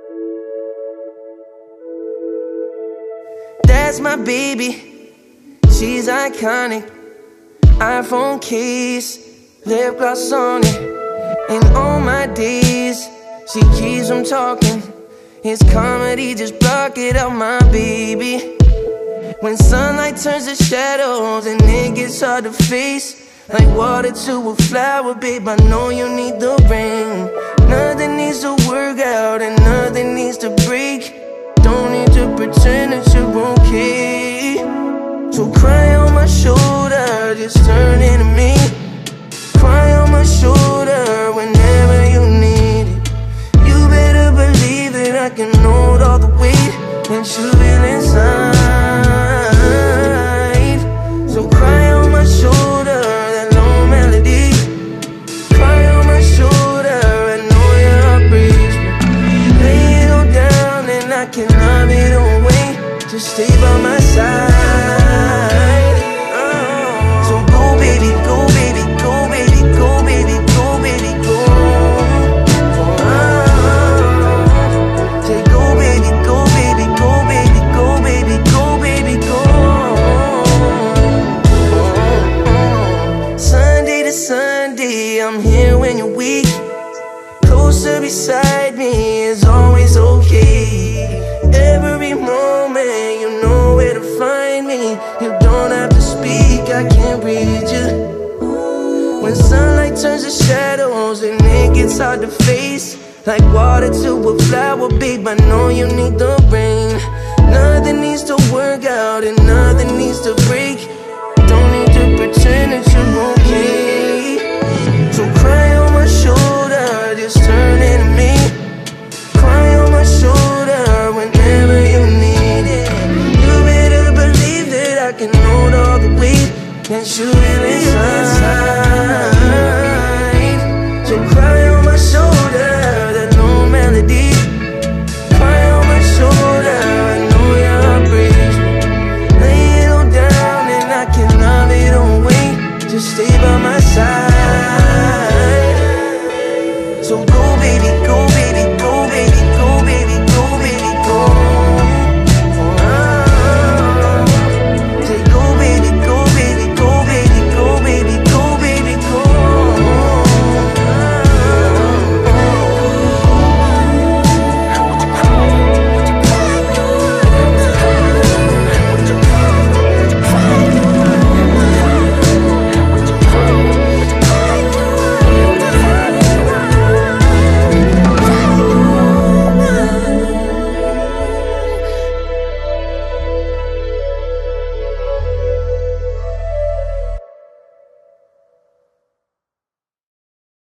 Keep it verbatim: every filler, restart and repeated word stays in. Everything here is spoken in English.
That's my baby, she's iconic. iPhone case, lip gloss on it. And on my days, she keeps on talking. It's comedy, just block it out, my baby. When sunlight turns to shadows and it gets hard to face, like water to a flower, babe, I know you need the rain. Nothing needs to work out and nothing needs to break. Don't need to pretend that you're okay. So cry on my shoulder, just turn into me. Cry on my shoulder whenever you need it. You better believe that I can hold all the weight that you feel inside. So cry on my shoulder, that low melody. Cry on my shoulder, I know your heart breaks, but lay it all down and I can love it away. Just stay by my side. I'm here when you're weak. Closer beside me is always okay. Every moment you know where to find me. You don't have to speak, I can read you. When sunlight turns to shadows and it gets hard to face, like water to a flower, babe, I know you need the rain. Nothing needs to work out and nothing needs to break. Don't need to pretend that you're okay. So cry on